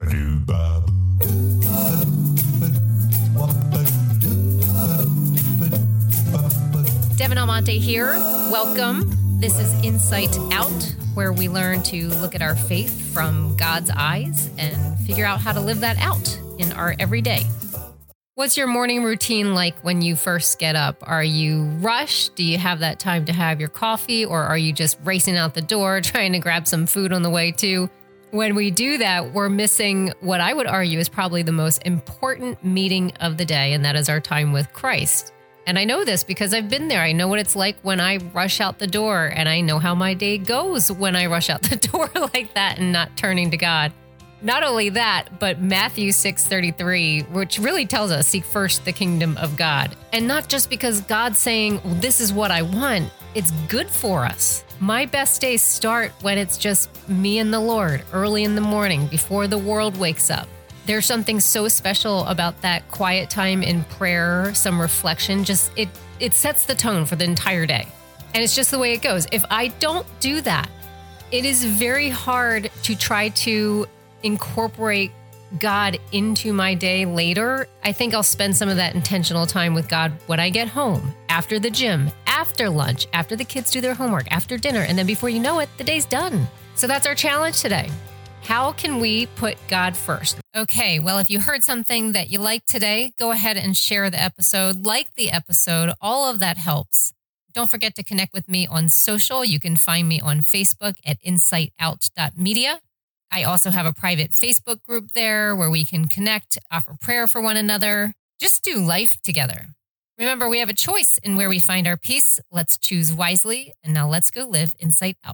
Devin Almonte here. Welcome. This is Insight Out, where we learn to look at our faith from God's eyes and figure out how to live that out in our everyday. What's your morning routine like when you first get up? Are you rushed? Do you have that time to have your coffee, or are you just racing out the door trying to grab some food on the way too? When we do that, we're missing what I would argue is probably the most important meeting of the day, and that is our time with Christ. And I know this because I've been there. I know what it's like when I rush out the door, and I know how my day goes when I rush out the door like that and not turning to God. Not only that, but Matthew 6:33, which really tells us, seek first the kingdom of God. And not just because God's saying, this is what I want, it's good for us. My best days start when it's just me and the Lord early in the morning before the world wakes up. There's something so special about that quiet time in prayer, some reflection, just it sets the tone for the entire day. And it's just the way it goes. If I don't do that, it is very hard to try to incorporate God into my day later. I think I'll spend some of that intentional time with God when I get home, after the gym, after lunch, after the kids do their homework, after dinner, and then before you know it, the day's done. So that's our challenge today. How can we put God first? Okay, well, if you heard something that you liked today, go ahead and share the episode, like the episode. All of that helps. Don't forget to connect with me on social. You can find me on Facebook at insightout.media. I also have a private Facebook group there where we can connect, offer prayer for one another, just do life together. Remember, we have a choice in where we find our peace. Let's choose wisely. And now let's go live Insight Out.